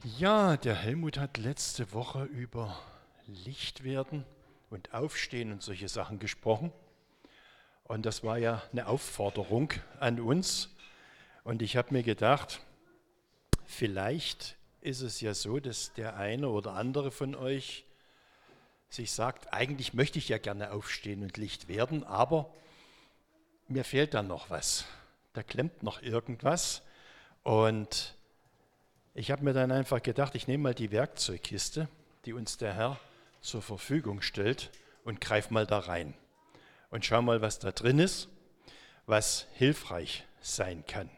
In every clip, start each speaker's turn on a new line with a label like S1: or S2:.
S1: Ja, der Helmut hat letzte Woche über Licht werden und Aufstehen und solche Sachen gesprochen. Und das war ja eine Aufforderung an uns. Und ich habe mir gedacht, vielleicht ist es ja so, dass der eine oder andere von euch sich sagt, eigentlich möchte ich ja gerne aufstehen und Licht werden, aber mir fehlt da noch was. Da klemmt noch irgendwas. Und ich habe mir dann einfach gedacht, ich nehme mal die Werkzeugkiste, die uns der Herr zur Verfügung stellt, und greife mal da rein und schau mal, was da drin ist, was hilfreich sein kann.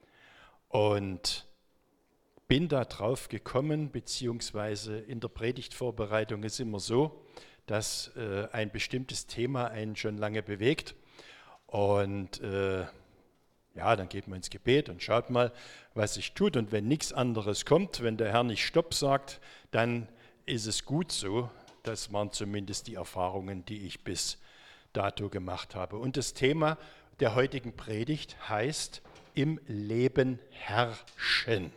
S1: Und bin da drauf gekommen, beziehungsweise in der Predigtvorbereitung ist immer so, dass ein bestimmtes Thema einen schon lange bewegt. Und ja, dann geht man ins Gebet und schaut mal, was sich tut. Und wenn nichts anderes kommt, wenn der Herr nicht Stopp sagt, dann ist es gut so. Das waren zumindest die Erfahrungen, die ich bis dato gemacht habe. Und das Thema der heutigen Predigt heißt: Im Leben herrschen.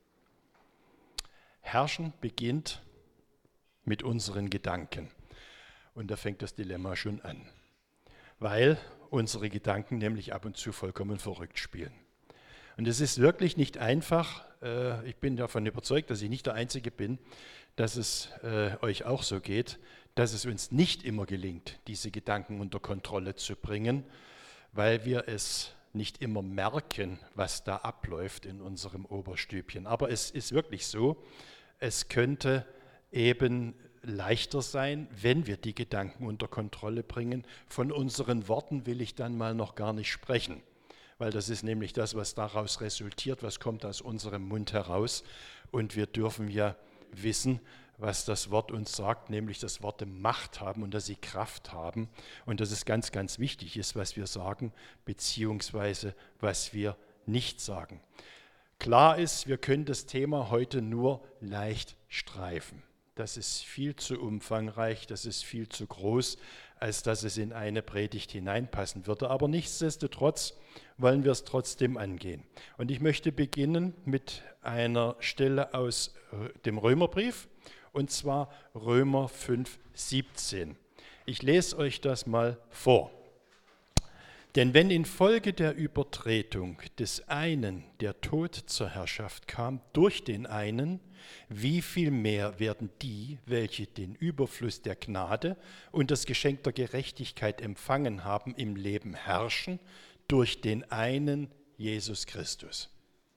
S1: Herrschen beginnt mit unseren Gedanken. Und da fängt das Dilemma schon an, weil unsere Gedanken nämlich ab und zu vollkommen verrückt spielen. Und es ist wirklich nicht einfach. Ich bin davon überzeugt, dass ich nicht der Einzige bin, dass es euch auch so geht, dass es uns nicht immer gelingt, diese Gedanken unter Kontrolle zu bringen, weil wir es nicht immer merken, was da abläuft in unserem Oberstübchen. Aber es ist wirklich so, es könnte eben leichter sein, wenn wir die Gedanken unter Kontrolle bringen. Von unseren Worten will ich dann mal noch gar nicht sprechen, weil das ist nämlich das, was daraus resultiert, was kommt aus unserem Mund heraus. Und wir dürfen ja wissen, was das Wort uns sagt, nämlich dass Worte Macht haben und dass sie Kraft haben und dass es ganz, ganz wichtig ist, was wir sagen, beziehungsweise was wir nicht sagen. Klar ist, wir können das Thema heute nur leicht streifen. Das ist viel zu umfangreich, das ist viel zu groß, als dass es in eine Predigt hineinpassen würde. Aber nichtsdestotrotz wollen wir es trotzdem angehen. Und ich möchte beginnen mit einer Stelle aus dem Römerbrief, und zwar Römer 5,17. Ich lese euch das mal vor. Denn wenn infolge der Übertretung des einen der Tod zur Herrschaft kam durch den einen, wie viel mehr werden die, welche den Überfluss der Gnade und das Geschenk der Gerechtigkeit empfangen haben, im Leben herrschen durch den einen Jesus Christus.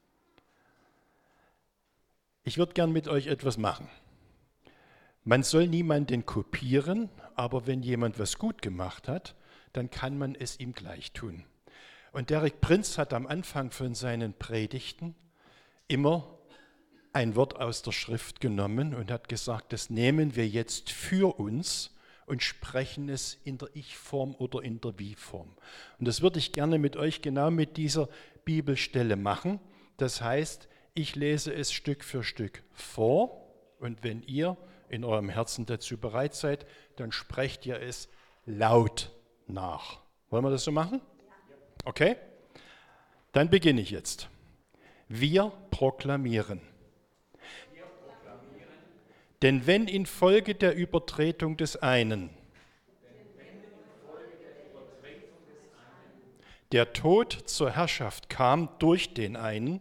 S1: Ich würde gern mit euch etwas machen. Man soll niemanden kopieren, aber wenn jemand was gut gemacht hat, dann kann man es ihm gleich tun. Und Derek Prinz hat am Anfang von seinen Predigten immer ein Wort aus der Schrift genommen und hat gesagt, das nehmen wir jetzt für uns und sprechen es in der Ich-Form oder in der Wir-Form. Und das würde ich gerne mit euch genau mit dieser Bibelstelle machen. Das heißt, ich lese es Stück für Stück vor, und wenn ihr in eurem Herzen dazu bereit seid, dann sprecht ihr es laut nach. Wollen wir das so machen? Okay? Dann beginne ich jetzt. Wir proklamieren. Denn wenn infolge der Übertretung des einen der Tod zur Herrschaft kam durch den einen,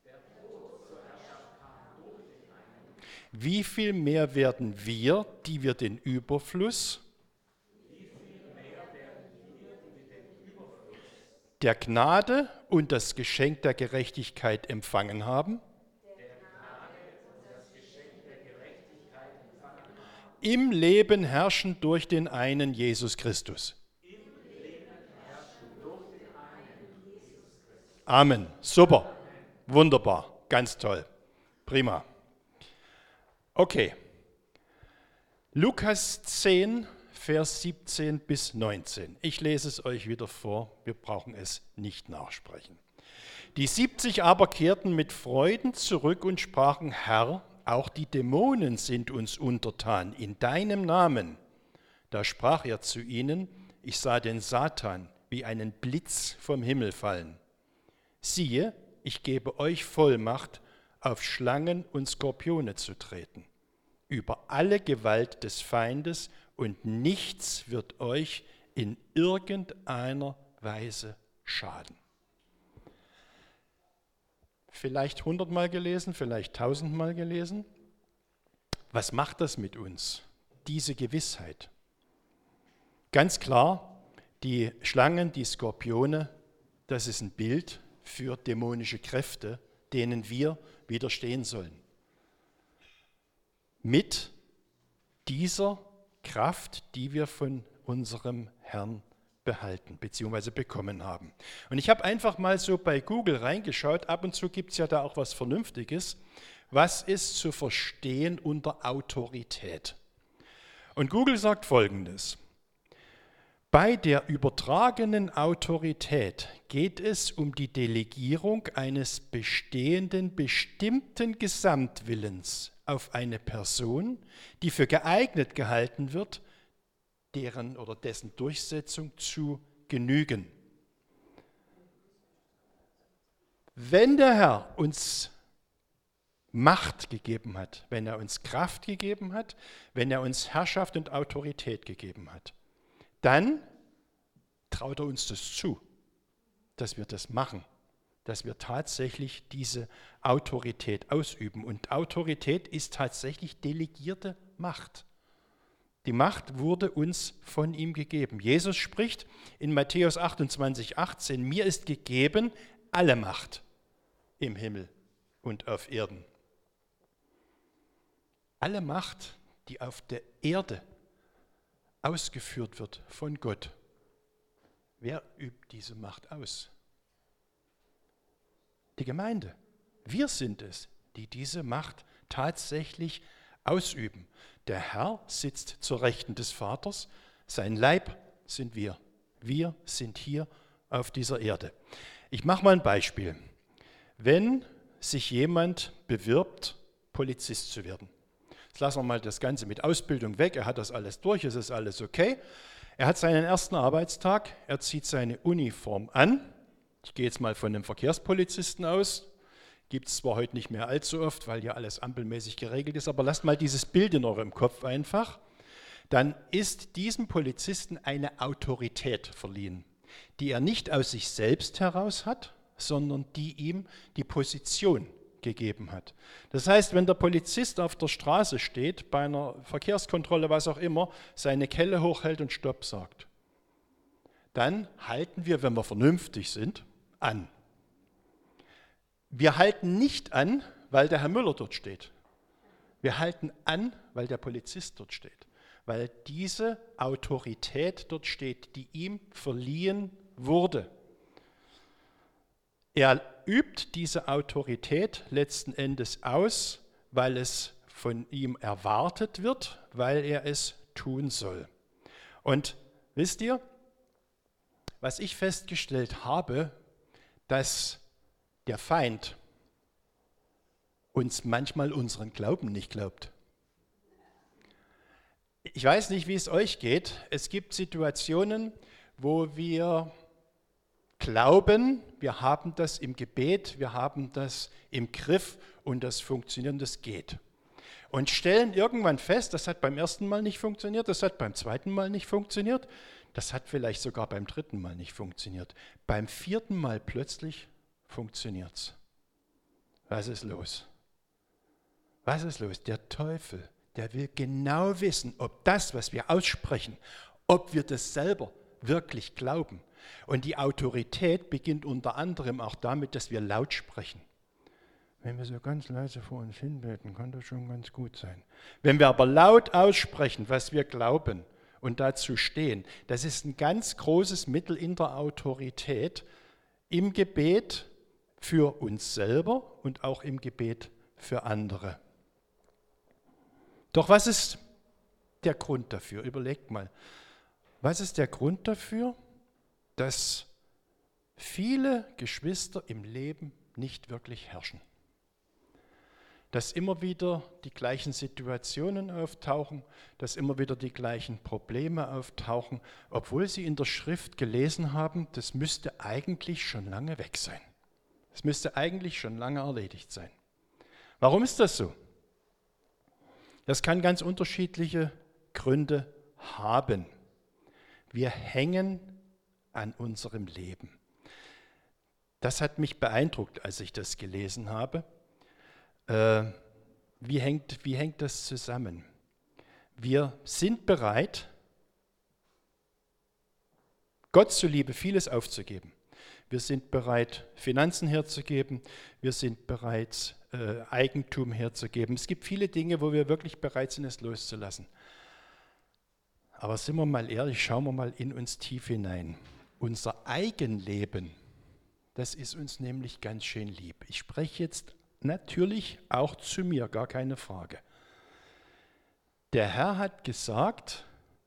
S1: wie viel mehr werden wir, die wir den Überfluss der Gnade und das Geschenk der Gerechtigkeit empfangen haben, im Leben herrschen durch den einen Jesus Christus. Amen. Super. Wunderbar. Ganz toll. Prima. Okay. Lukas 10, Vers 17 bis 19. Ich lese es euch wieder vor. Wir brauchen es nicht nachsprechen. Die 70 aber kehrten mit Freuden zurück und sprachen: Herr, auch die Dämonen sind uns untertan in deinem Namen. Da sprach er zu ihnen: Ich sah den Satan wie einen Blitz vom Himmel fallen. Siehe, ich gebe euch Vollmacht, auf Schlangen und Skorpione zu treten, über alle Gewalt des Feindes, und nichts wird euch in irgendeiner Weise schaden. Vielleicht 100-mal gelesen, vielleicht 1000-mal gelesen. Was macht das mit uns, diese Gewissheit? Ganz klar, die Schlangen, die Skorpione, das ist ein Bild für dämonische Kräfte, denen wir widerstehen sollen. Mit dieser Kraft, die wir von unserem Herrn behalten bzw. bekommen haben. Und ich habe einfach mal so bei Google reingeschaut, ab und zu gibt es ja da auch was Vernünftiges. Was ist zu verstehen unter Autorität? Und Google sagt Folgendes: Bei der übertragenen Autorität geht es um die Delegierung eines bestehenden, bestimmten Gesamtwillens auf eine Person, die für geeignet gehalten wird, deren oder dessen Durchsetzung zu genügen. Wenn der Herr uns Macht gegeben hat, wenn er uns Kraft gegeben hat, wenn er uns Herrschaft und Autorität gegeben hat, dann traut er uns das zu, dass wir das machen, dass wir tatsächlich diese Autorität ausüben. Und Autorität ist tatsächlich delegierte Macht. Die Macht wurde uns von ihm gegeben. Jesus spricht in Matthäus 28,18: Mir ist gegeben alle Macht im Himmel und auf Erden. Alle Macht, die auf der Erde ausgeführt wird von Gott. Wer übt diese Macht aus? Die Gemeinde. Wir sind es, die diese Macht tatsächlich ausüben. Der Herr sitzt zur Rechten des Vaters, sein Leib sind wir. Wir sind hier auf dieser Erde. Ich mache mal ein Beispiel. Wenn sich jemand bewirbt, Polizist zu werden, jetzt lassen wir mal das Ganze mit Ausbildung weg, er hat das alles durch, es ist alles okay. Er hat seinen ersten Arbeitstag, er zieht seine Uniform an. Ich gehe jetzt mal von einem Verkehrspolizisten aus. Gibt es zwar heute nicht mehr allzu oft, weil ja alles ampelmäßig geregelt ist, aber lasst mal dieses Bild in eurem Kopf einfach. Dann ist diesem Polizisten eine Autorität verliehen, die er nicht aus sich selbst heraus hat, sondern die ihm die Position gegeben hat. Das heißt, wenn der Polizist auf der Straße steht, bei einer Verkehrskontrolle, was auch immer, seine Kelle hochhält und Stopp sagt, dann halten wir, wenn wir vernünftig sind, an. Wir halten nicht an, weil der Herr Müller dort steht. Wir halten an, weil der Polizist dort steht. Weil diese Autorität dort steht, die ihm verliehen wurde. Er übt diese Autorität letzten Endes aus, weil es von ihm erwartet wird, weil er es tun soll. Und wisst ihr, was ich festgestellt habe, dass der Feind uns manchmal unseren Glauben nicht glaubt. Ich weiß nicht, wie es euch geht. Es gibt Situationen, wo wir glauben, wir haben das im Gebet, wir haben das im Griff und das funktioniert und das geht. Und stellen irgendwann fest, das hat beim ersten Mal nicht funktioniert, das hat beim zweiten Mal nicht funktioniert, das hat vielleicht sogar beim dritten Mal nicht funktioniert. Beim vierten Mal plötzlich funktioniert es. Was ist los? Was ist los? Der Teufel, der will genau wissen, ob das, was wir aussprechen, ob wir das selber wirklich glauben. Und die Autorität beginnt unter anderem auch damit, dass wir laut sprechen. Wenn wir so ganz leise vor uns hinbeten, kann das schon ganz gut sein. Wenn wir aber laut aussprechen, was wir glauben und dazu stehen, das ist ein ganz großes Mittel in der Autorität, im Gebet für uns selber und auch im Gebet für andere. Doch was ist der Grund dafür? Überlegt mal. Was ist der Grund dafür, dass viele Geschwister im Leben nicht wirklich herrschen? Dass immer wieder die gleichen Situationen auftauchen, dass immer wieder die gleichen Probleme auftauchen, obwohl sie in der Schrift gelesen haben, das müsste eigentlich schon lange weg sein. Das müsste eigentlich schon lange erledigt sein. Warum ist das so? Das kann ganz unterschiedliche Gründe haben. Wir hängen an unserem Leben. Das hat mich beeindruckt, als ich das gelesen habe. Wie hängt das zusammen? Wir sind bereit, Gott zuliebe vieles aufzugeben. Wir sind bereit, Finanzen herzugeben. Wir sind bereit, Eigentum herzugeben. Es gibt viele Dinge, wo wir wirklich bereit sind, es loszulassen. Aber sind wir mal ehrlich, schauen wir mal in uns tief hinein. Unser Eigenleben, das ist uns nämlich ganz schön lieb. Ich spreche jetzt natürlich auch zu mir, gar keine Frage. Der Herr hat gesagt,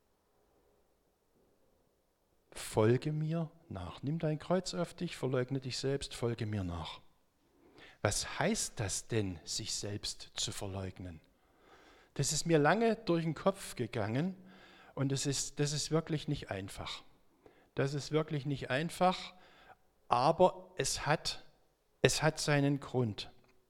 S1: folge mir nach. Nimm dein Kreuz auf dich, verleugne dich selbst, folge mir nach. Was heißt das denn, sich selbst zu verleugnen? Das ist mir lange durch den Kopf gegangen und das ist wirklich nicht einfach. Das ist wirklich nicht einfach, aber es hat seinen Grund.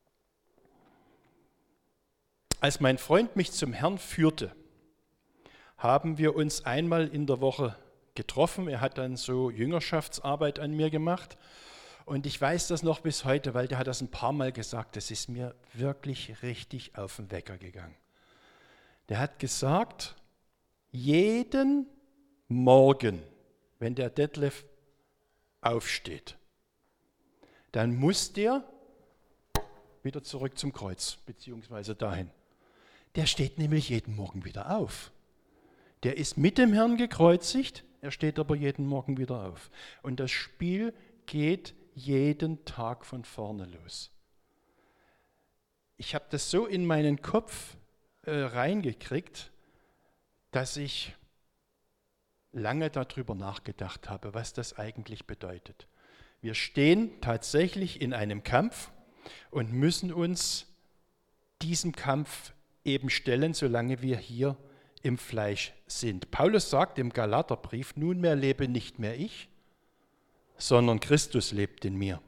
S1: Als mein Freund mich zum Herrn führte, haben wir uns einmal in der Woche getroffen. Er hat dann so Jüngerschaftsarbeit an mir gemacht. Und ich weiß das noch bis heute, weil der hat das ein paar Mal gesagt. Das ist mir wirklich richtig auf den Wecker gegangen. Der hat gesagt, jeden Morgen, wenn der Detlef aufsteht, dann muss der wieder zurück zum Kreuz, beziehungsweise dahin. Der steht nämlich jeden Morgen wieder auf. Der ist mit dem Herrn gekreuzigt, er steht aber jeden Morgen wieder auf. Und das Spiel geht jeden Tag von vorne los. Ich habe das so in meinen Kopf reingekriegt, dass ich lange darüber nachgedacht habe, was das eigentlich bedeutet. Wir stehen tatsächlich in einem Kampf und müssen uns diesem Kampf eben stellen, solange wir hier im Fleisch sind. Paulus sagt im Galaterbrief, nunmehr lebe nicht mehr ich, sondern Christus lebt in mir.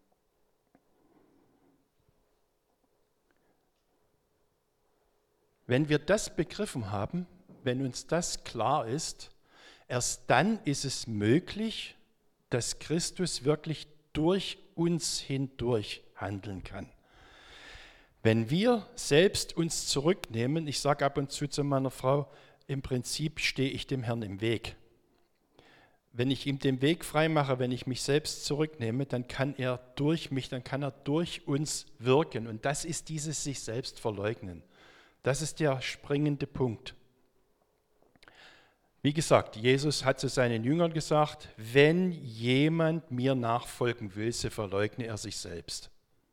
S1: Wenn wir das begriffen haben, wenn uns das klar ist, erst dann ist es möglich, dass Christus wirklich durch uns hindurch handeln kann. Wenn wir selbst uns zurücknehmen, ich sage ab und zu meiner Frau, im Prinzip stehe ich dem Herrn im Weg. Wenn ich ihm den Weg frei mache, wenn ich mich selbst zurücknehme, dann kann er durch mich, dann kann er durch uns wirken. Und das ist dieses sich selbst verleugnen. Das ist der springende Punkt. Wie gesagt, Jesus hat zu seinen Jüngern gesagt, wenn jemand mir nachfolgen will, so verleugne er sich selbst.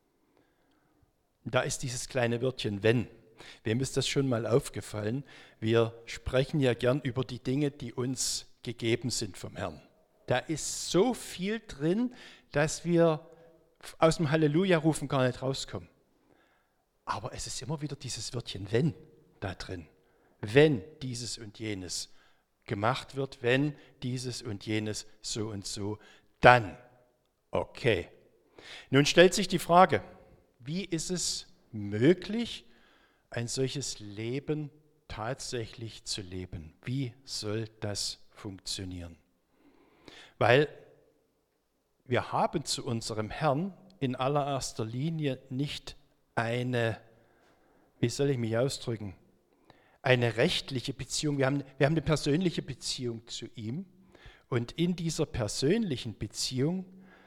S1: Da ist dieses kleine Wörtchen wenn. Wem ist das schon mal aufgefallen? Wir sprechen ja gern über die Dinge, die uns gegeben sind vom Herrn. Da ist so viel drin, dass wir aus dem Halleluja-Rufen gar nicht rauskommen. Aber es ist immer wieder dieses Wörtchen wenn da drin. Wenn dieses und jenes gemacht wird, wenn dieses und jenes so und so, dann okay. Nun stellt sich die Frage, wie ist es möglich, ein solches Leben tatsächlich zu leben? Wie soll das funktionieren? Weil wir haben zu unserem Herrn in allererster Linie nicht eine, wie soll ich mich ausdrücken, eine rechtliche Beziehung. Wir haben eine persönliche Beziehung zu ihm und in dieser persönlichen Beziehung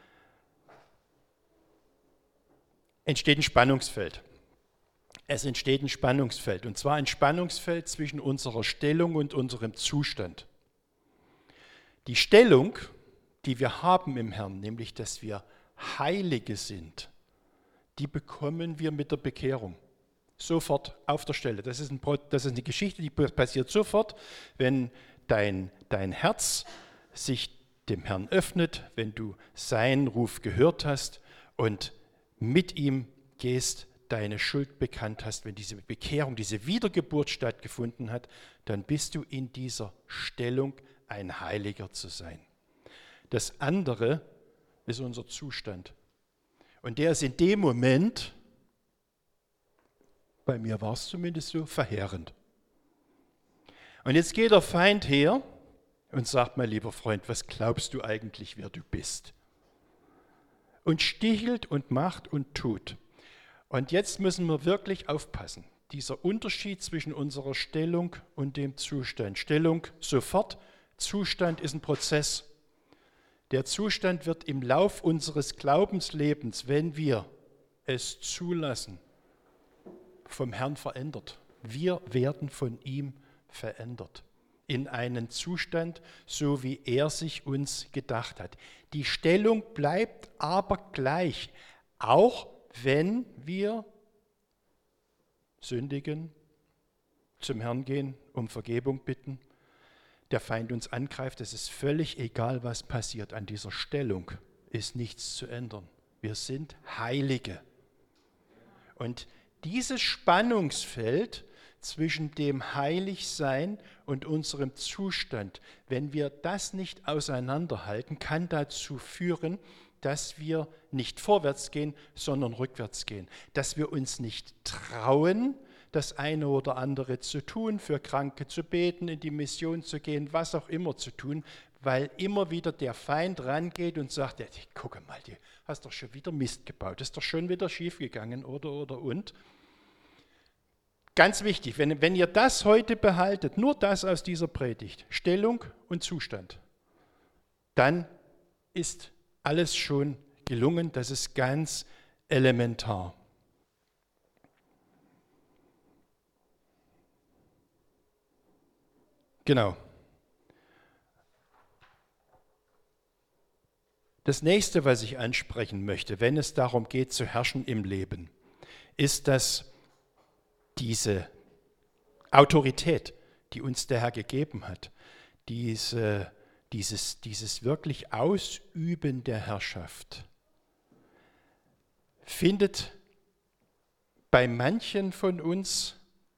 S1: entsteht ein Spannungsfeld. Es entsteht ein Spannungsfeld, und zwar ein Spannungsfeld zwischen unserer Stellung und unserem Zustand. Die Stellung, die wir haben im Herrn, nämlich dass wir Heilige sind, die bekommen wir mit der Bekehrung. Sofort auf der Stelle. Das ist eine Geschichte, die passiert sofort, wenn dein Herz sich dem Herrn öffnet, wenn du seinen Ruf gehört hast und mit ihm gehst, deine Schuld bekannt hast, wenn diese Bekehrung, diese Wiedergeburt stattgefunden hat, dann bist du in dieser Stellung, ein Heiliger zu sein. Das andere ist unser Zustand. Und der ist in dem Moment Bei mir war es zumindest so verheerend. Und jetzt geht der Feind her und sagt, mein lieber Freund, was glaubst du eigentlich, wer du bist? Und stichelt und macht und tut. Und jetzt müssen wir wirklich aufpassen. Dieser Unterschied zwischen unserer Stellung und dem Zustand. Stellung sofort, Zustand ist ein Prozess. Der Zustand wird im Lauf unseres Glaubenslebens, wenn wir es zulassen, vom Herrn verändert. Wir werden von ihm verändert in einen Zustand, so wie er sich uns gedacht hat. Die Stellung bleibt aber gleich, auch wenn wir sündigen, zum Herrn gehen, um Vergebung bitten, der Feind uns angreift, es ist völlig egal, was passiert. An dieser Stellung ist nichts zu ändern. Wir sind Heilige. Und dieses Spannungsfeld zwischen dem Heiligsein und unserem Zustand, wenn wir das nicht auseinanderhalten, kann dazu führen, dass wir nicht vorwärts gehen, sondern rückwärts gehen. Dass wir uns nicht trauen, das eine oder andere zu tun, für Kranke zu beten, in die Mission zu gehen, was auch immer zu tun, weil immer wieder der Feind rangeht und sagt, ja, guck mal, du hast doch schon wieder Mist gebaut, ist doch schon wieder schiefgegangen und. Ganz wichtig, wenn ihr das heute behaltet, nur das aus dieser Predigt, Stellung und Zustand, dann ist alles schon gelungen, das ist ganz elementar. Genau. Das nächste, was ich ansprechen möchte, wenn es darum geht, zu herrschen im Leben, ist, dass diese Autorität, die uns der Herr gegeben hat, dieses wirklich Ausüben der Herrschaft, findet bei manchen von uns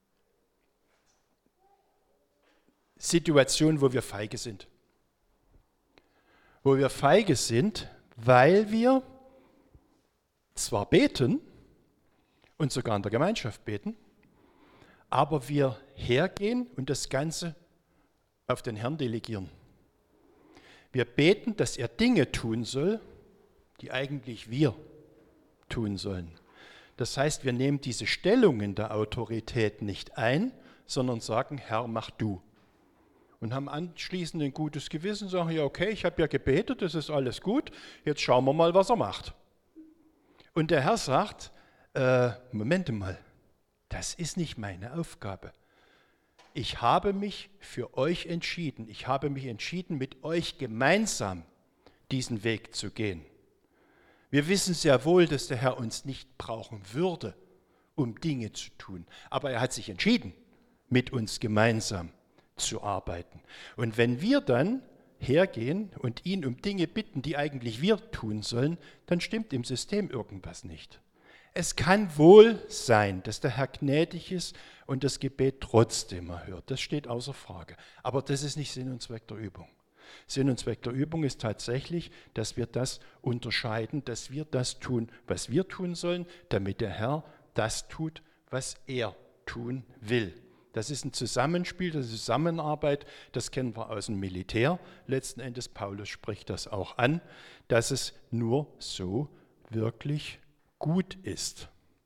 S1: Situationen, wo wir feige sind. Wo wir feige sind, weil wir zwar beten und sogar in der Gemeinschaft beten, aber wir hergehen und das Ganze auf den Herrn delegieren. Wir beten, dass er Dinge tun soll, die eigentlich wir tun sollen. Das heißt, wir nehmen diese Stellungen der Autorität nicht ein, sondern sagen, Herr, mach du. Und haben anschließend ein gutes Gewissen, sagen, ja okay, ich habe ja gebetet, das ist alles gut, jetzt schauen wir mal, was er macht. Und der Herr sagt, Moment mal, das ist nicht meine Aufgabe. Ich habe mich für euch entschieden. Ich habe mich entschieden, mit euch gemeinsam diesen Weg zu gehen. Wir wissen sehr wohl, dass der Herr uns nicht brauchen würde, um Dinge zu tun. Aber er hat sich entschieden, mit uns gemeinsam zu arbeiten. Und wenn wir dann hergehen und ihn um Dinge bitten, die eigentlich wir tun sollen, dann stimmt im System irgendwas nicht. Es kann wohl sein, dass der Herr gnädig ist und das Gebet trotzdem erhört. Das steht außer Frage. Aber das ist nicht Sinn und Zweck der Übung. Sinn und Zweck der Übung ist tatsächlich, dass wir das unterscheiden, dass wir das tun, was wir tun sollen, damit der Herr das tut, was er tun will. Das ist ein Zusammenspiel, das ist Zusammenarbeit, das kennen wir aus dem Militär. Letzten Endes, Paulus spricht das auch an, dass es nur so wirklich gut ist.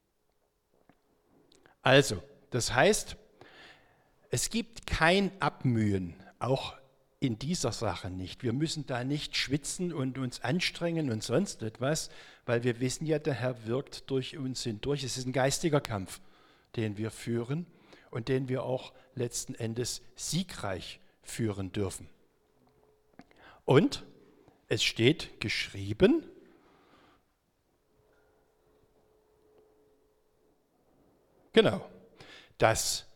S1: Also, das heißt, es gibt kein Abmühen, auch in dieser Sache nicht. Wir müssen da nicht schwitzen und uns anstrengen und sonst etwas, weil wir wissen ja, der Herr wirkt durch uns hindurch. Es ist ein geistiger Kampf, den wir führen und den wir auch letzten Endes siegreich führen dürfen. Und es steht geschrieben, genau, dass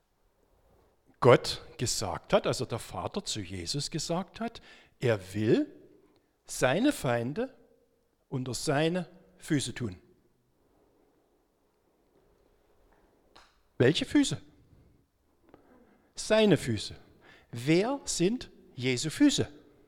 S1: Gott gesagt hat, also der Vater zu Jesus gesagt hat, er will seine Feinde unter seine Füße tun. Welche Füße? Seine Füße. Wer sind Jesu Füße?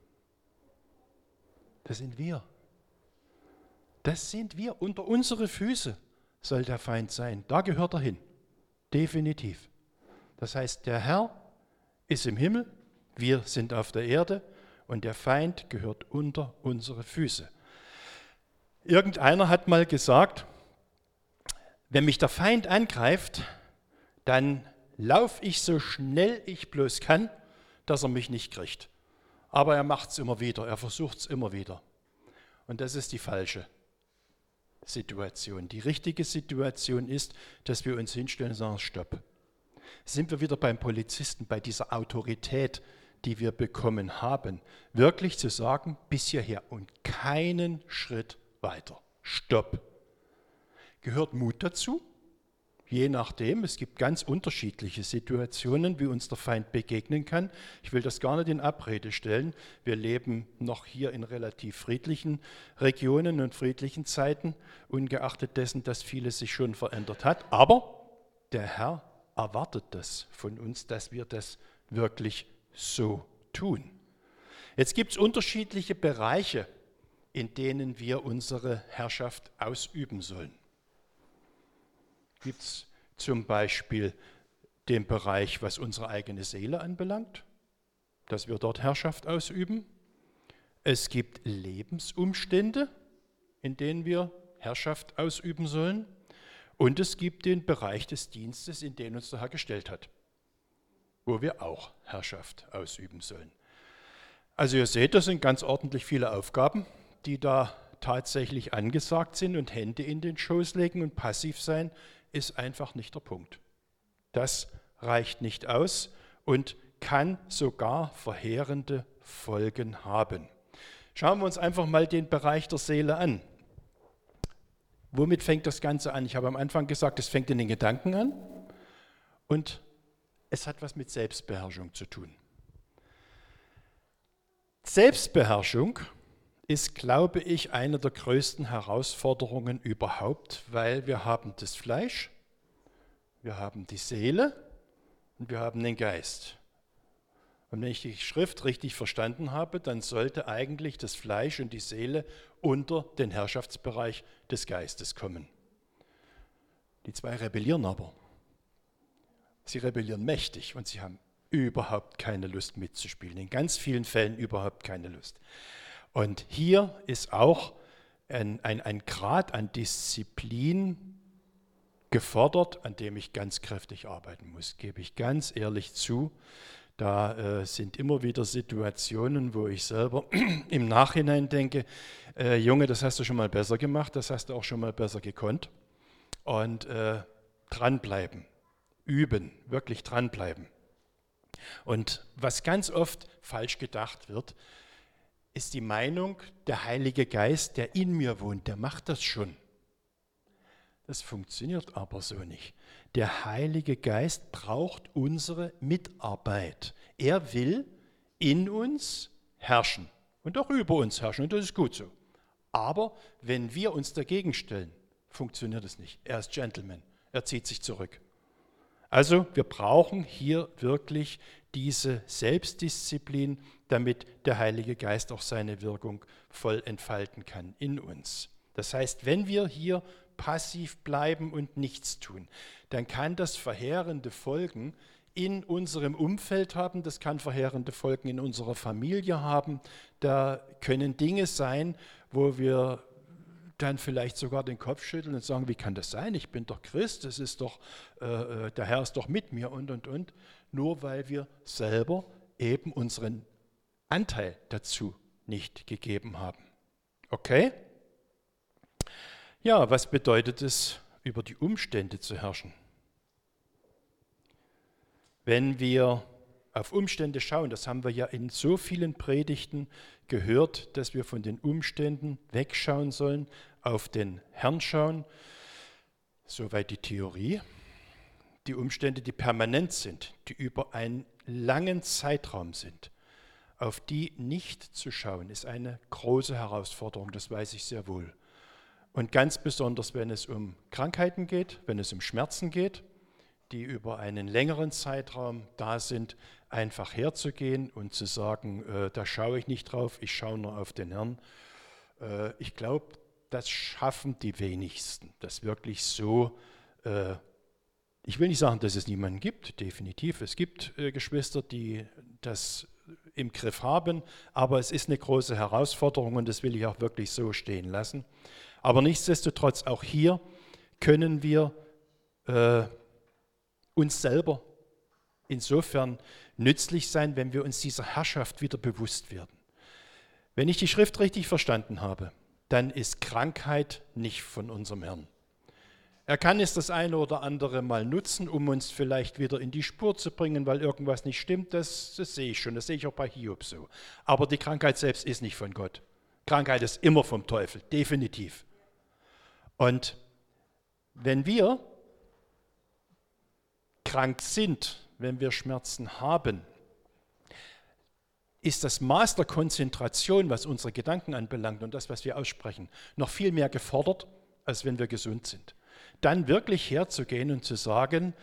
S1: Das sind wir. Das sind wir. Unter unsere Füße soll der Feind sein. Da gehört er hin. Definitiv. Das heißt, der Herr ist im Himmel, wir sind auf der Erde und der Feind gehört unter unsere Füße. Irgendeiner hat mal gesagt, wenn mich der Feind angreift, dann laufe ich so schnell ich bloß kann, dass er mich nicht kriegt. Aber er macht es immer wieder, er versucht es immer wieder. Und das ist die falsche Situation. Die richtige Situation ist, dass wir uns hinstellen und sagen, stopp. Sind wir wieder beim Polizisten, bei dieser Autorität, die wir bekommen haben, wirklich zu sagen, bis hierher und keinen Schritt weiter. Stopp. Gehört Mut dazu? Je nachdem, es gibt ganz unterschiedliche Situationen, wie uns der Feind begegnen kann. Ich will das gar nicht in Abrede stellen. Wir leben noch hier in relativ friedlichen Regionen und friedlichen Zeiten, ungeachtet dessen, dass vieles sich schon verändert hat. Aber der Herr erwartet das von uns, dass wir das wirklich so tun. Jetzt gibt es unterschiedliche Bereiche, in denen wir unsere Herrschaft ausüben sollen. Gibt es zum Beispiel den Bereich, was unsere eigene Seele anbelangt, dass wir dort Herrschaft ausüben. Es gibt Lebensumstände, in denen wir Herrschaft ausüben sollen. Und es gibt den Bereich des Dienstes, in den uns der Herr gestellt hat, wo wir auch Herrschaft ausüben sollen. Also ihr seht, das sind ganz ordentlich viele Aufgaben, die da tatsächlich angesagt sind, und Hände in den Schoß legen und passiv sein ist einfach nicht der Punkt. Das reicht nicht aus und kann sogar verheerende Folgen haben. Schauen wir uns einfach mal den Bereich der Seele an. Womit fängt das Ganze an? Ich habe am Anfang gesagt, es fängt in den Gedanken an und es hat was mit Selbstbeherrschung zu tun. Selbstbeherrschung ist, glaube ich, eine der größten Herausforderungen überhaupt, weil wir haben das Fleisch, wir haben die Seele und wir haben den Geist. Und wenn ich die Schrift richtig verstanden habe, dann sollte eigentlich das Fleisch und die Seele unter den Herrschaftsbereich des Geistes kommen. Die zwei rebellieren aber. Sie rebellieren mächtig und sie haben überhaupt keine Lust mitzuspielen, in ganz vielen Fällen überhaupt keine Lust. Und hier ist auch ein Grad an Disziplin gefordert, an dem ich ganz kräftig arbeiten muss, gebe ich ganz ehrlich zu. Da sind immer wieder Situationen, wo ich selber im Nachhinein denke, Junge, das hast du schon mal besser gemacht, das hast du auch schon mal besser gekonnt. Und dranbleiben, üben, wirklich dranbleiben. Und was ganz oft falsch gedacht wird, ist die Meinung, der Heilige Geist, der in mir wohnt, der macht das schon. Das funktioniert aber so nicht. Der Heilige Geist braucht unsere Mitarbeit. Er will in uns herrschen und auch über uns herrschen, und das ist gut so. Aber wenn wir uns dagegen stellen, funktioniert es nicht. Er ist Gentleman, er zieht sich zurück. Also wir brauchen hier wirklich diese Selbstdisziplin, damit der Heilige Geist auch seine Wirkung voll entfalten kann in uns. Das heißt, wenn wir hier passiv bleiben und nichts tun, dann kann das verheerende Folgen in unserem Umfeld haben, das kann verheerende Folgen in unserer Familie haben, da können Dinge sein, wo wir dann vielleicht sogar den Kopf schütteln und sagen, wie kann das sein? Ich bin doch Christ, das ist doch, der Herr ist doch mit mir und. Nur weil wir selber eben unseren Anteil dazu nicht gegeben haben. Okay? Ja, was bedeutet es, über die Umstände zu herrschen? Wenn wir auf Umstände schauen, das haben wir ja in so vielen Predigten gehört, dass wir von den Umständen wegschauen sollen, auf den Herrn schauen. Soweit die Theorie. Die Umstände, die permanent sind, die über einen langen Zeitraum sind, auf die nicht zu schauen, ist eine große Herausforderung, das weiß ich sehr wohl. Und ganz besonders, wenn es um Krankheiten geht, wenn es um Schmerzen geht, die über einen längeren Zeitraum da sind, einfach herzugehen und zu sagen, da schaue ich nicht drauf, ich schaue nur auf den Herrn. Ich glaube, das schaffen die wenigsten, das wirklich so Ich will nicht sagen, dass es niemanden gibt, definitiv. Es gibt Geschwister, die das im Griff haben, aber es ist eine große Herausforderung und das will ich auch wirklich so stehen lassen. Aber nichtsdestotrotz, auch hier können wir uns selber insofern nützlich sein, wenn wir uns dieser Herrschaft wieder bewusst werden. Wenn ich die Schrift richtig verstanden habe, dann ist Krankheit nicht von unserem Herrn. Er kann es das eine oder andere mal nutzen, um uns vielleicht wieder in die Spur zu bringen, weil irgendwas nicht stimmt. Das sehe ich schon, das sehe ich auch bei Hiob so. Aber die Krankheit selbst ist nicht von Gott. Krankheit ist immer vom Teufel, definitiv. Und wenn wir krank sind, wenn wir Schmerzen haben, ist das Maß der Konzentration, was unsere Gedanken anbelangt und das, was wir aussprechen, noch viel mehr gefordert, als wenn wir gesund sind. Dann wirklich herzugehen und zu sagen,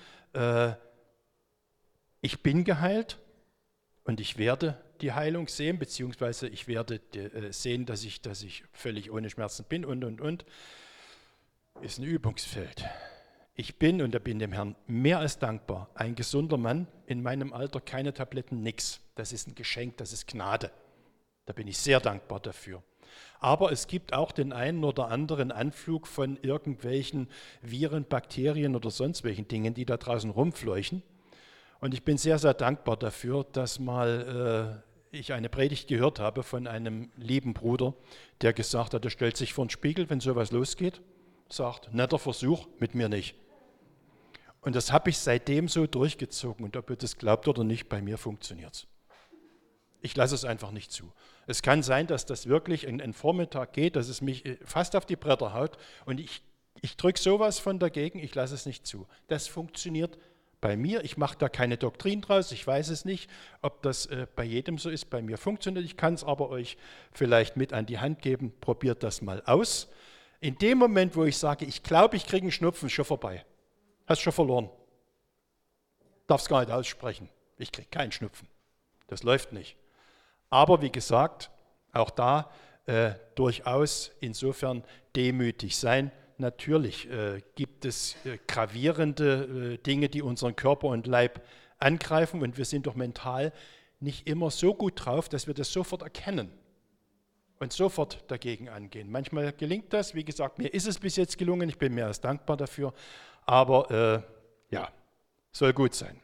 S1: ich bin geheilt und ich werde die Heilung sehen, beziehungsweise ich werde sehen, dass ich völlig ohne Schmerzen bin und, ist ein Übungsfeld. Ich bin, und da bin dem Herrn mehr als dankbar, ein gesunder Mann, in meinem Alter keine Tabletten, nix. Das ist ein Geschenk, das ist Gnade. Da bin ich sehr dankbar dafür. Aber es gibt auch den einen oder anderen Anflug von irgendwelchen Viren, Bakterien oder sonst welchen Dingen, die da draußen rumfleuchen. Und ich bin sehr, sehr dankbar dafür, dass mal ich eine Predigt gehört habe von einem lieben Bruder, der gesagt hat, er stellt sich vor den Spiegel, wenn sowas losgeht, sagt, netter Versuch, mit mir nicht. Und das habe ich seitdem so durchgezogen. Und ob ihr das glaubt oder nicht, bei mir funktioniert es. Ich lasse es einfach nicht zu. Es kann sein, dass das wirklich ein Vormittag geht, dass es mich fast auf die Bretter haut und ich drücke sowas von dagegen, ich lasse es nicht zu. Das funktioniert bei mir. Ich mache da keine Doktrin draus, ich weiß es nicht, ob das bei jedem so ist. Bei mir funktioniert. Ich kann es aber euch vielleicht mit an die Hand geben. Probiert das mal aus. In dem Moment, wo ich sage, ich glaube, ich kriege einen Schnupfen, ist schon vorbei. Hast schon verloren. Darfst gar nicht aussprechen. Ich kriege keinen Schnupfen. Das läuft nicht. Aber wie gesagt, auch da durchaus insofern demütig sein. Natürlich gibt es gravierende Dinge, die unseren Körper und Leib angreifen und wir sind doch mental nicht immer so gut drauf, dass wir das sofort erkennen und sofort dagegen angehen. Manchmal gelingt das, wie gesagt, mir ist es bis jetzt gelungen, ich bin mehr als dankbar dafür, aber ja, soll gut sein.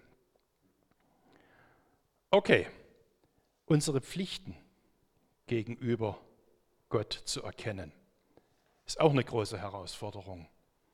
S1: Okay, unsere Pflichten gegenüber Gott zu erkennen, ist auch eine große Herausforderung.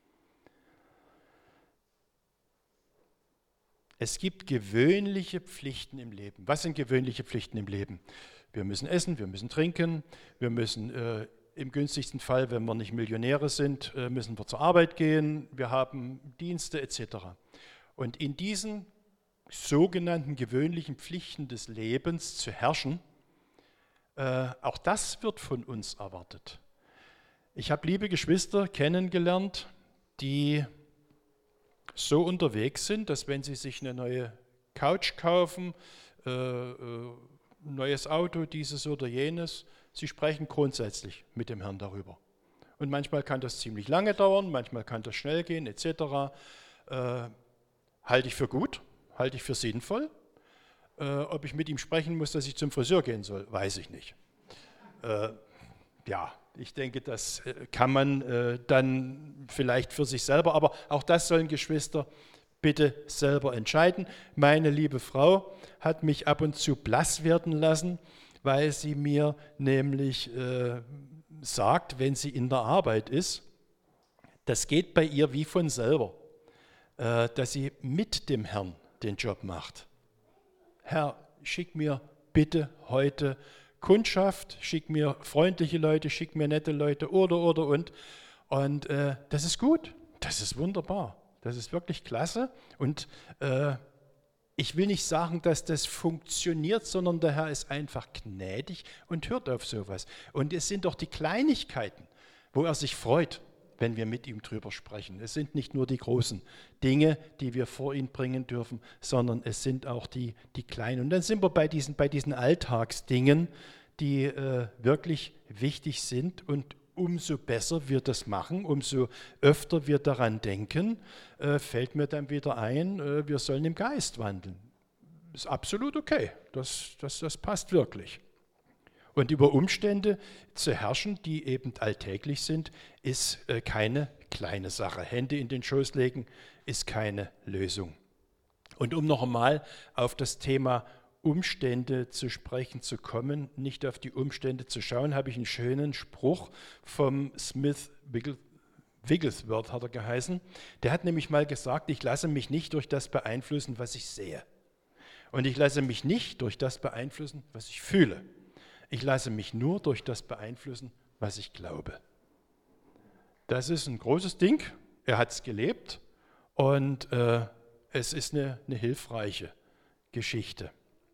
S1: Es gibt gewöhnliche Pflichten im Leben. Was sind gewöhnliche Pflichten im Leben? Wir müssen essen, wir müssen trinken, wir müssen im günstigsten Fall, wenn wir nicht Millionäre sind, müssen wir zur Arbeit gehen, wir haben Dienste etc. Und in diesen sogenannten gewöhnlichen Pflichten des Lebens zu herrschen, auch das wird von uns erwartet. Ich habe liebe Geschwister kennengelernt, die so unterwegs sind, dass wenn sie sich eine neue Couch kaufen, neues Auto, dieses oder jenes, sie sprechen grundsätzlich mit dem Herrn darüber. Und manchmal kann das ziemlich lange dauern, manchmal kann das schnell gehen, etc. Halte ich für gut, halte ich für sinnvoll. Ob ich mit ihm sprechen muss, dass ich zum Friseur gehen soll, weiß ich nicht. Ja, ich denke, das kann man dann vielleicht für sich selber, aber auch das sollen Geschwister bitte selber entscheiden. Meine liebe Frau hat mich ab und zu blass werden lassen, weil sie mir nämlich sagt, wenn sie in der Arbeit ist, das geht bei ihr wie von selber, dass sie mit dem Herrn den Job macht. Herr, schick mir bitte heute Kundschaft, schick mir freundliche Leute, schick mir nette Leute und das ist gut, das ist wunderbar, das ist wirklich klasse und ich will nicht sagen, dass das funktioniert, sondern der Herr ist einfach gnädig und hört auf sowas. Und es sind doch die Kleinigkeiten, wo er sich freut, wenn wir mit ihm drüber sprechen. Es sind nicht nur die großen Dinge, die wir vor ihn bringen dürfen, sondern es sind auch die kleinen. Und dann sind wir bei diesen Alltagsdingen, die wirklich wichtig sind und umso besser wir das machen, umso öfter wir daran denken, fällt mir dann wieder ein, wir sollen im Geist wandeln. Ist absolut okay, das passt wirklich. Und über Umstände zu herrschen, die eben alltäglich sind, ist keine kleine Sache. Hände in den Schoß legen ist keine Lösung. Und um noch einmal auf das Thema Umstände zu sprechen zu kommen, nicht auf die Umstände zu schauen, habe ich einen schönen Spruch vom Smith Wigglesworth, hat er geheißen. Der hat nämlich mal gesagt, ich lasse mich nicht durch das beeinflussen, was ich sehe. Und ich lasse mich nicht durch das beeinflussen, was ich fühle. Ich lasse mich nur durch das beeinflussen, was ich glaube. Das ist ein großes Ding. Er hat es gelebt und es ist eine hilfreiche Geschichte.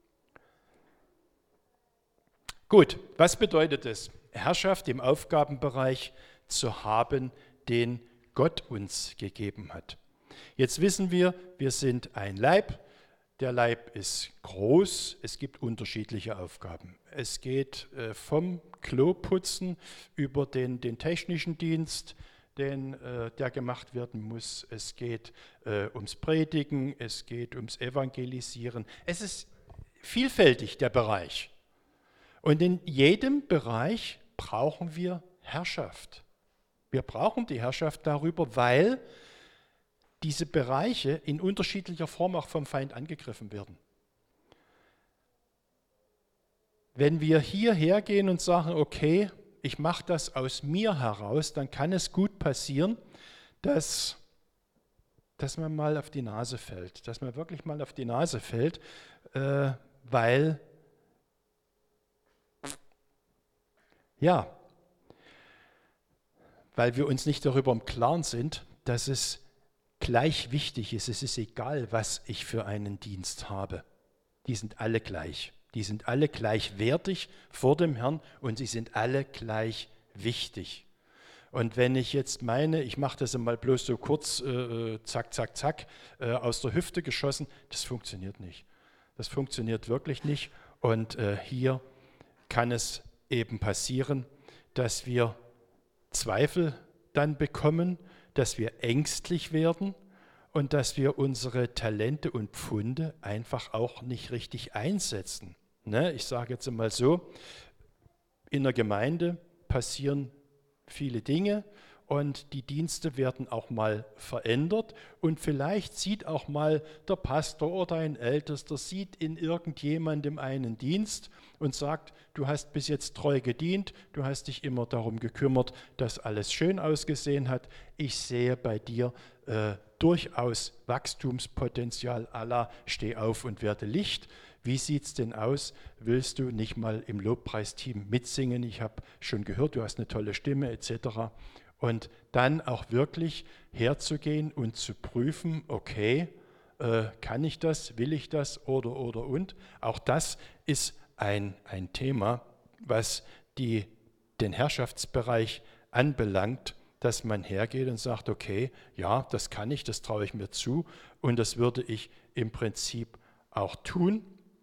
S1: Gut, was bedeutet es, Herrschaft im Aufgabenbereich zu haben, den Gott uns gegeben hat? Jetzt wissen wir sind ein Leib. Der Leib ist groß, es gibt unterschiedliche Aufgaben. Es geht vom Kloputzen über den technischen Dienst, der gemacht werden muss. Es geht ums Predigen, es geht ums Evangelisieren. Es ist vielfältig, der Bereich. Und in jedem Bereich brauchen wir Herrschaft. Wir brauchen die Herrschaft darüber, weil diese Bereiche in unterschiedlicher Form auch vom Feind angegriffen werden. Wenn wir hierher gehen und sagen, okay, ich mache das aus mir heraus, dann kann es gut passieren, dass man mal auf die Nase fällt, dass man wirklich mal auf die Nase fällt, weil wir uns nicht darüber im Klaren sind, dass es gleich wichtig ist. Es ist egal, was ich für einen Dienst habe. Die sind alle gleich. Die sind alle gleichwertig vor dem Herrn und sie sind alle gleich wichtig. Und wenn ich jetzt meine, ich mache das einmal bloß so kurz, zack, zack, zack, aus der Hüfte geschossen, das funktioniert nicht. Das funktioniert wirklich nicht. Und hier kann es eben passieren, dass wir Zweifel dann bekommen, dass wir ängstlich werden und dass wir unsere Talente und Pfunde einfach auch nicht richtig einsetzen. Ne? Ich sage jetzt einmal so, in der Gemeinde passieren viele Dinge und die Dienste werden auch mal verändert und vielleicht sieht auch mal der Pastor oder ein Ältester, sieht in irgendjemandem einen Dienst und sagt, du hast bis jetzt treu gedient, du hast dich immer darum gekümmert, dass alles schön ausgesehen hat. Ich sehe bei dir durchaus Wachstumspotenzial à la steh auf und werde Licht. Wie sieht es denn aus? Willst du nicht mal im Lobpreisteam mitsingen? Ich habe schon gehört, du hast eine tolle Stimme etc. Und dann auch wirklich herzugehen und zu prüfen, okay, kann ich das, will ich das oder und. Auch das ist ein Thema, was den Herrschaftsbereich anbelangt, dass man hergeht und sagt, okay, ja, das kann ich, das traue ich mir zu und das würde ich im Prinzip auch tun.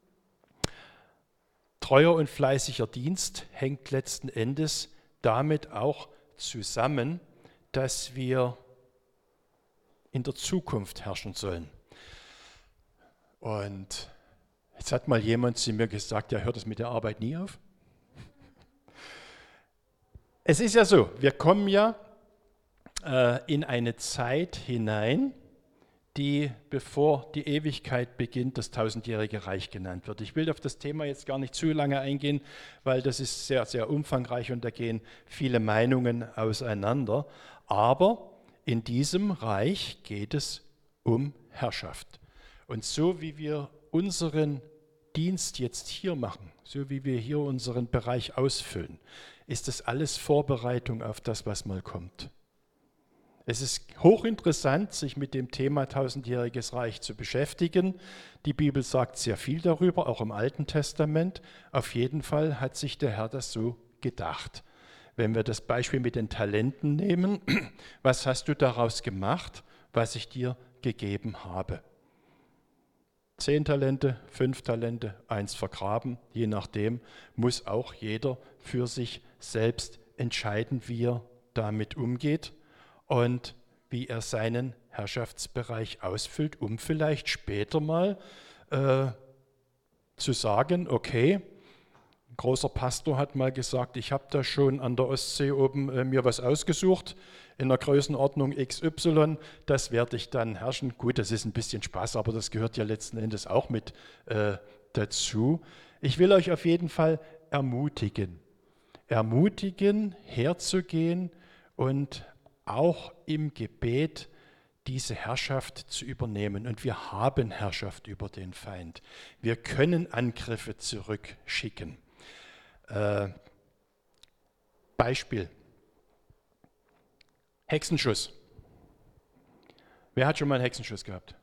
S1: Treuer und fleißiger Dienst hängt letzten Endes damit auch zusammen, dass wir in der Zukunft herrschen sollen. Und jetzt hat mal jemand zu mir gesagt, ja, hört es mit der Arbeit nie auf? Es ist ja so, wir kommen ja in eine Zeit hinein, die, bevor die Ewigkeit beginnt, das 1000-jährige Reich genannt wird. Ich will auf das Thema jetzt gar nicht zu lange eingehen, weil das ist sehr, sehr umfangreich und da gehen viele Meinungen auseinander. Aber in diesem Reich geht es um Herrschaft. Und so wie wir unseren Dienst jetzt hier machen, so wie wir hier unseren Bereich ausfüllen, ist das alles Vorbereitung auf das, was mal kommt. Es ist hochinteressant, sich mit dem Thema 1000-jähriges Reich zu beschäftigen. Die Bibel sagt sehr viel darüber, auch im Alten Testament. Auf jeden Fall hat sich der Herr das so gedacht. Wenn wir das Beispiel mit den Talenten nehmen, was hast du daraus gemacht, was ich dir gegeben habe? 10 Talente, 5 Talente, 1 vergraben, je nachdem, muss auch jeder für sich selbst entscheiden, wie er damit umgeht und wie er seinen Herrschaftsbereich ausfüllt, um vielleicht später mal zu sagen, okay, ein großer Pastor hat mal gesagt, ich habe da schon an der Ostsee oben mir was ausgesucht, in der Größenordnung XY, das werde ich dann herrschen. Gut, das ist ein bisschen Spaß, aber das gehört ja letzten Endes auch mit dazu. Ich will euch auf jeden Fall ermutigen, herzugehen und auch im Gebet diese Herrschaft zu übernehmen. Und wir haben Herrschaft über den Feind. Wir können Angriffe zurückschicken. Beispiel: Hexenschuss. Wer hat schon mal einen Hexenschuss gehabt?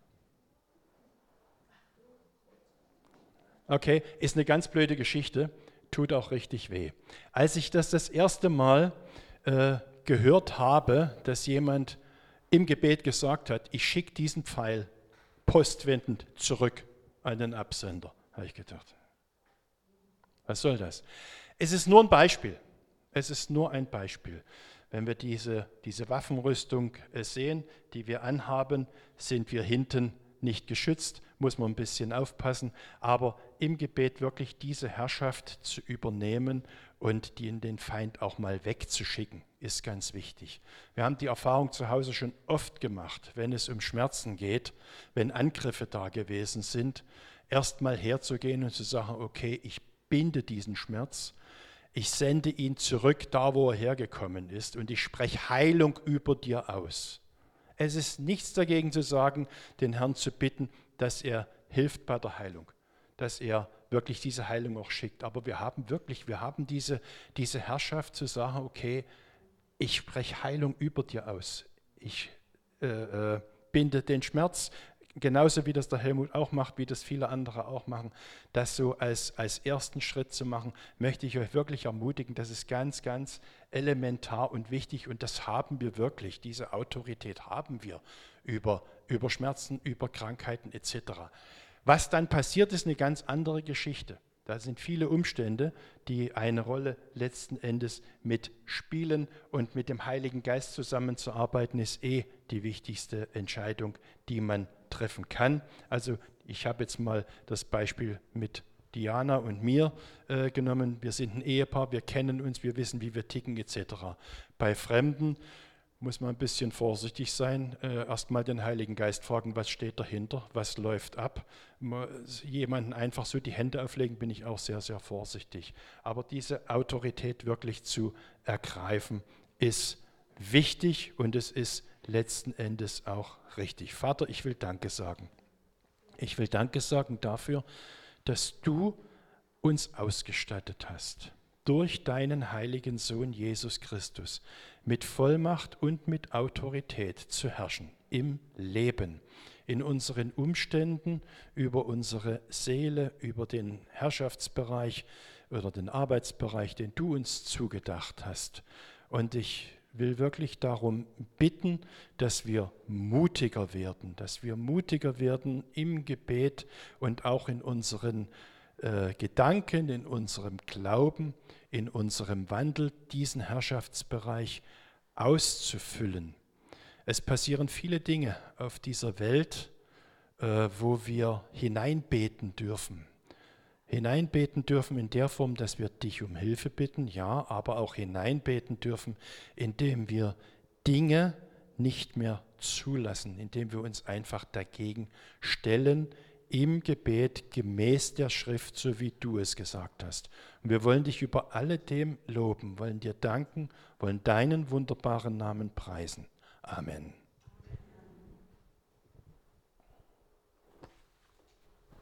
S1: Okay, ist eine ganz blöde Geschichte, tut auch richtig weh. Als ich das erste Mal gehört habe, dass jemand im Gebet gesagt hat, ich schicke diesen Pfeil postwendend zurück an den Absender, habe ich gedacht, was soll das? Es ist nur ein Beispiel. Es ist nur ein Beispiel. Wenn wir diese Waffenrüstung sehen, die wir anhaben, sind wir hinten nicht geschützt, muss man ein bisschen aufpassen, aber im Gebet wirklich diese Herrschaft zu übernehmen und den Feind auch mal wegzuschicken, ist ganz wichtig. Wir haben die Erfahrung zu Hause schon oft gemacht, wenn es um Schmerzen geht, wenn Angriffe da gewesen sind, erst mal herzugehen und zu sagen, okay, ich binde diesen Schmerz, ich sende ihn zurück da, wo er hergekommen ist und ich spreche Heilung über dir aus. Es ist nichts dagegen zu sagen, den Herrn zu bitten, dass er hilft bei der Heilung, dass er wirklich diese Heilung auch schickt. Aber wir haben diese Herrschaft zu sagen, okay, ich spreche Heilung über dir aus. Ich binde den Schmerz, genauso wie das der Helmut auch macht, wie das viele andere auch machen. Das so als ersten Schritt zu machen, möchte ich euch wirklich ermutigen. Das ist ganz, ganz elementar und wichtig und das haben wir wirklich. Diese Autorität haben wir über Schmerzen, über Krankheiten etc. Was dann passiert, ist eine ganz andere Geschichte. Da sind viele Umstände, die eine Rolle letzten Endes mitspielen und mit dem Heiligen Geist zusammenzuarbeiten, ist die wichtigste Entscheidung, die man treffen kann. Also ich habe jetzt mal das Beispiel mit Diana und mir genommen. Wir sind ein Ehepaar, wir kennen uns, wir wissen, wie wir ticken etc. Bei Fremden muss man ein bisschen vorsichtig sein, erstmal den Heiligen Geist fragen, was steht dahinter, was läuft ab. Jemanden einfach so die Hände auflegen, bin ich auch sehr, sehr vorsichtig. Aber diese Autorität wirklich zu ergreifen, ist wichtig und es ist letzten Endes auch richtig. Vater, ich will Danke sagen. Ich will Danke sagen dafür, dass du uns ausgestattet hast, durch deinen heiligen Sohn Jesus Christus, mit Vollmacht und mit Autorität zu herrschen im Leben, in unseren Umständen, über unsere Seele, über den Herrschaftsbereich oder den Arbeitsbereich, den du uns zugedacht hast. Und ich will wirklich darum bitten, dass wir mutiger werden im Gebet und auch in unseren Gedanken, in unserem Glauben, in unserem Wandel, diesen Herrschaftsbereich auszufüllen. Es passieren viele Dinge auf dieser Welt, wo wir hineinbeten dürfen. Hineinbeten dürfen in der Form, dass wir dich um Hilfe bitten, ja, aber auch hineinbeten dürfen, indem wir Dinge nicht mehr zulassen, indem wir uns einfach dagegen stellen, im Gebet gemäß der Schrift, so wie du es gesagt hast. Und wir wollen dich über alledem loben, wollen dir danken, wollen deinen wunderbaren Namen preisen. Amen.